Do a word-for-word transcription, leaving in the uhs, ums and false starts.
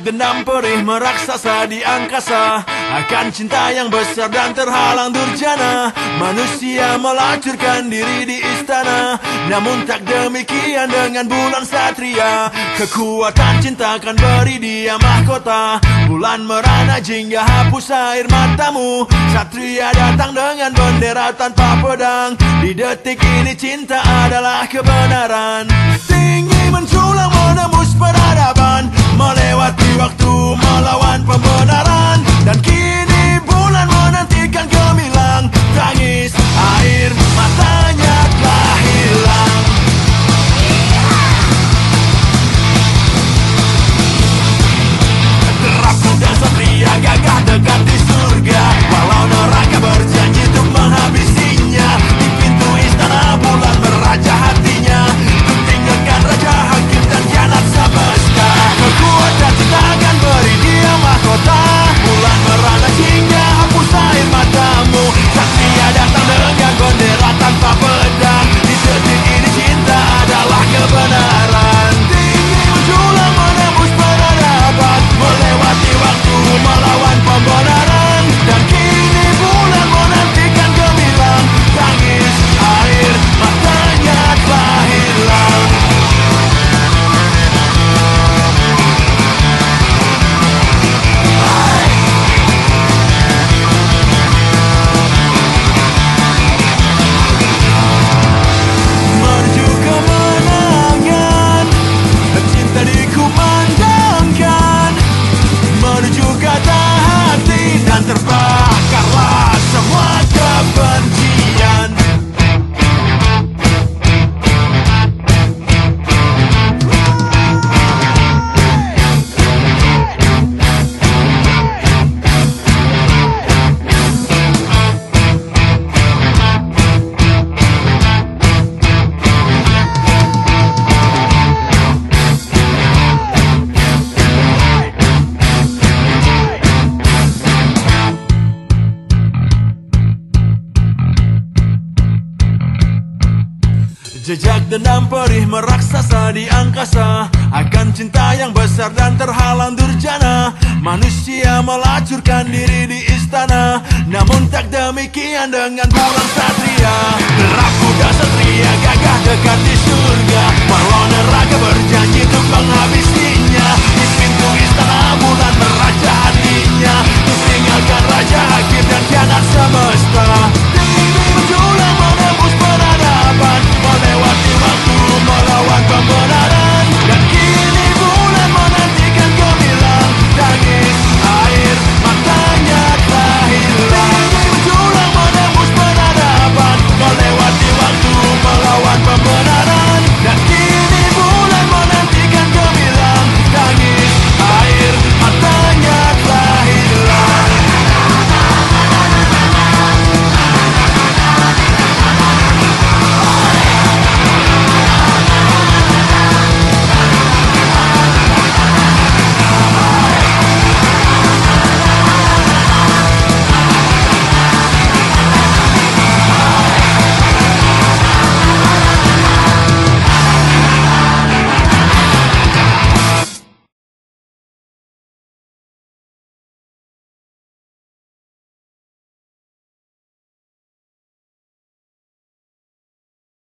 dendam perih meraksasa di angkasa, akan cinta yang besar dan terhalang durjana. Manusia melacurkan diri di istana, namun tak demikian dengan bulan satria. Kekuatan cinta akan beri dia mahkota, bulan merana jingga hapus air matamu. Satria datang dengan bendera tanpa pedang, di detik ini cinta adalah kebenaran. Tinggi menculang menembus peradaban, melewati waktu melawan pembenaran. Dan kini bulan menantikan gemilang, tangis air matanya telah hilang. Derap kuda satria gagah dekat di surga, walau neraka berjanji untuk menghabisinya. Di pintu istana bulan meraja hatinya, untuk tinggalkan raja hakim dan kianat semesta. Kekuatan cinta akan beri dia mahkota, bulan merana hingga hapus air matamu. Satria datang dengan bendera tanpa pedang, di detik ini cinta adalah kebenaran. Tinggi menjulang menembus peradaban, melewati waktu melawan pembenaran. Dan kini bulan menantikan gemilang, tangis air matanya telah hilang. Menuju kemenangan, cinta dikumandangkan, menuju kata hati dan terbakarlah semua kebencian. Jejak dendam perih meraksasa di angkasa, akan cinta yang besar dan terhalang durjana. Manusia melacurkan diri di istana, namun tak demikian dengan bulan satria. Derap kuda satria gagah dekat di surga, walau neraka berjanji untuk menghabisi